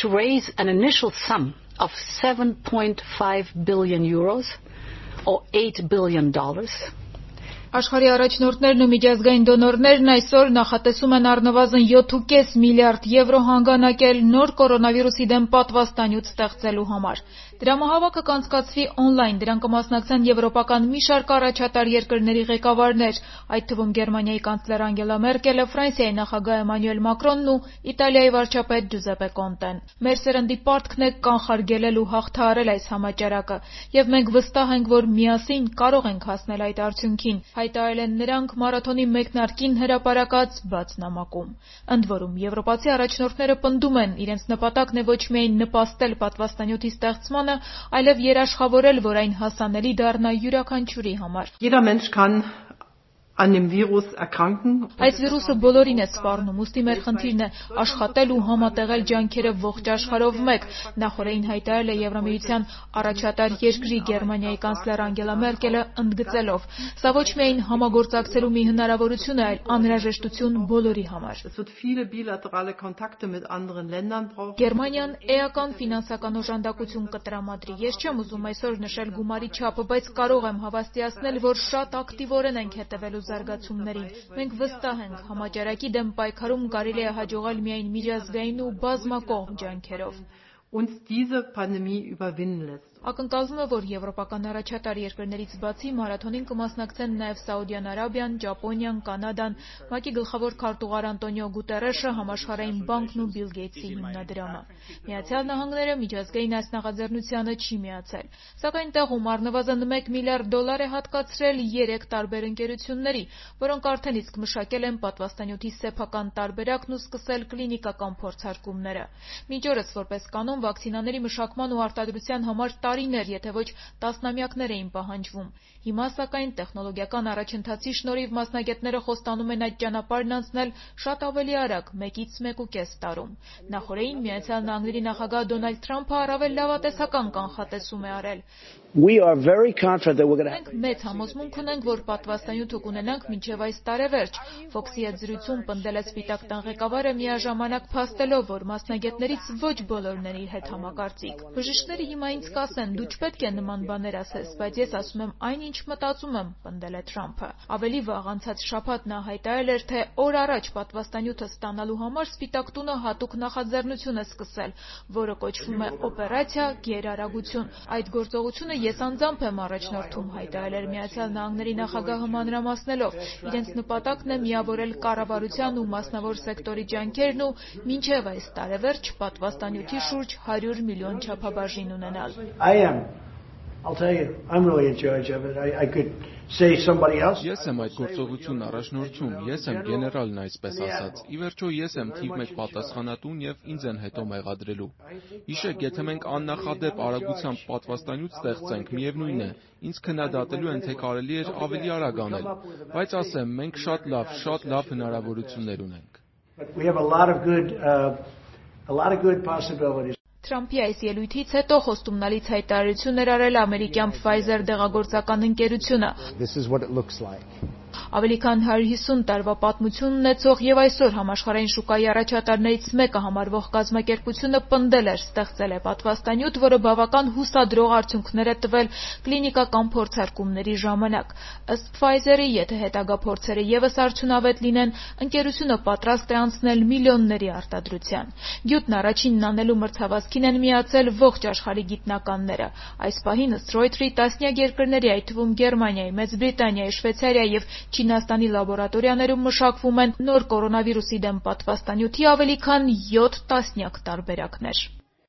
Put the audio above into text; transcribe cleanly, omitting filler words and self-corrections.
to raise an initial sum of 7.5 billion euros or $8 billion. Աշխարհի առաջնորդներն ու միջազգային դոնորներն այսօր նախատեսում են առնվազն 7.5 միլիարդ եվրո հանգանակել նոր կորոնավիրուսի դեմ պատվաստանյութ ստեղծելու համար։ Դրամահավաքը կանցկացվի օնլայն, դրան կմասնակցեն եվրոպական մի շարք առաջատար երկրների ղեկավարներ, այդ թվում Գերմանիայի կանցլեր Անգելա Մերկելը, Ֆրանսիայի նախագահ Էմանուել Մակրոնն ու Իտալիայի վարչապետ Ջուզեպե Կոնտեն։ Մեր սերնդի պարտքն է կանխարգելել ու հաղթահարել այս համաճարակը, եւ մենք վստահ ենք, որ միասին կարող ենք հասնել այդ արդյունքին, հայտարարել են նրանք մարաթոնի մեկնարկին հրապարակած բաց նամակում։ Ընդ որում, եվրոպացի առաջնորդները պնդում են, իրենց նպատակն է ոչ միայն նպաստել պատվաստանյութի ստեղծմանը, այլև երաշխավորել, որ այն հասանելի դառնա յուրաքանչյուրի համար։ Jeder Mensch kann an dem Virus erkranken. Այս վիրուսը բոլորին է սպառնում, ուստի մեր խնդիրն է աշխատել ու համատեղել ջանքերը ողջ աշխարհով մեկ, նախորդին հայտարարել է Եվրամիության առաջատար երկրի Գերմանիայի կանցլեր Անգելա Մերկելը, ընդգծելով. Սա ոչ միայն համագործակցելու մի հնարավորություն է, այլ անհրաժեշտություն բոլորի համար։ Es wird viele bilaterale Kontakte mit anderen Ländern brauchen. Գերմանիան էական ֆինանսական օժանդակություն կտրամադրի։ Ես չեմ ուզում այսօր նշել գումարի չափը, բայց կարող եմ հավաստիացնել, որ շատ ակտիվորեն ենք հետևելու զարգացումներին։ Մենք վստահ ենք, համաճարակի դեմ պայքարում կարելի է հաջողել միայն միջազգային ու բազմակողմ ջանքերով։ Uns diese Pandemie überwinden lässt. Ակնկալվում է, որ եվրոպական առաջատար երկրներից բացի մարաթոնին կմասնակցեն նաև Սաուդյան Արաբիան, Ճապոնիան, Կանադան, ՄԱԿ-ի գլխավոր քարտուղար Անտոնիո Գուտերեշը, Համաշխարհային բանկն ու Բիլ Գեյթսի հիմնադրամը։ Միացյալ Նահանգները միջազգային այս նախաձեռնությանը չի միացել, սակայն տեղում առնվազն $1 միլիարդ է հատկացրել 3 տարբեր ընկերությունների, որոնք արդեն իսկ մշակել են պատվաստանյութի սեփական տարբերակն ու սկսել կլինիկական փորձարկումները։ Մինչ օրս, որպես կանոն, վակցինաների մշակման ու արտադրության համար տարիներ, եթե ոչ տասնամյակներ էին պահանջվում։ Հիմա, սակայն, տեխնոլոգիական առաջընթացի շնորհիվ մասնագետները խոստանում են այդ ճանապարհն անցնել շատ ավելի արագ, 1-ից 1.5 տարում։ Նախորդին Միացյալ Նահանգների նախագահ Դոնալդ Թրամփը առավել լավատեսական կանխատեսում է արել։ Մենք մեծ համոզմունք ունենք, որ պատվաստանյութը կունենանք մինչև այս տարեվերջ։ Ֆոքսի հետ զրույցում պնդել է Սպիտակ տան ղեկավարը, միաժամանակ փաստելով, որ մասնագետներից ոչ բոլորն են իր հետ համակարծիք։ Բժիշկները հիմա ինձ կասեն, դու չպետք է նման բաներ ասես, բայց ես ասում եմ այն, ինչ մտածում եմ, պնդել է Թրամփը։ Ավելի վաղ անցած շաբաթ նա հայտարարել էր, թե օր առաջ պատվաստանյութը ստանալու համար Սպիտակ տունը հատուկ նախաձեռնություն է սկսել, որը կոչվում է օպերացիա գերարագություն։ Այդ գործողությունը ես անձամբ եմ առաջնորդում, հայտարարել Միացյալ Նահանգների նախագահը մանրամասնելով, իրենց նպատակն է միավորել կառավարության ու մասնավոր սեկտորի ջանքերն ու մինչև այս տարեվերջ պատվաստանյութի շուրջ 100 միլիոն չափաբաժին ունենալ։ I'll tell you, I'm really in charge of it. I could say somebody else. Ես եմ այդ գործողությունն առաջնորդում, ես եմ գեներալն այսպես ասած։ Ի վերջո ես եմ թիվ 1 պատասխանատուն եւ ինձ են հետո մեղադրելու։ Հիշեք, եթե մենք աննախադեպ արագությամբ պատվաստանյութ ստեղծենք, միևնույն է, ինձ քննադատելու են, թե կարելի էր ավելի արագ անել։ Բայց ասեմ, մենք շատ լավ հնարավորություններ ունենք։ We have a lot of good possibilities. Թրամփի այս ելույթից հետո խոստումնալից հայտարարություն էր արել ամերիկյան Pfizer դեղագործական ընկերությունը։ Ավելի քան 150 տարվա պատմություն ունեցող եւ այսօր համաշխարհային շուկայի առաջատարներից մեկը համարվող կազմակերպությունը պնդել էր, ստեղծել է պատվաստանյութ, որը բավական հուսադրող արդյունքներ է տվել կլինիկական փորձարկումների ժամանակ։ Ըստ Pfizer-ի, եթե հետագա փորձերը եւս արդյունավետ լինեն, ընկերությունը պատրաստ է անցնել միլիոնների արտադրության։ Գյուտն առաջինն անելու մրցավազքին են միացել ողջ աշխարհի գիտնականները։ Այս պահին ըստ Reuters-ի տասնյակ երկրների, այդ թվում Գերմանիայի, Մեծ Բրիտանիայի, Շվեյցարիայի եւ Չինաստանի լաբորատորիաներում մշակվում են նոր կորոնավիրուսի դեմ պատվաստանյութի ավելի քան 7 տասնյակ տարբերակներ։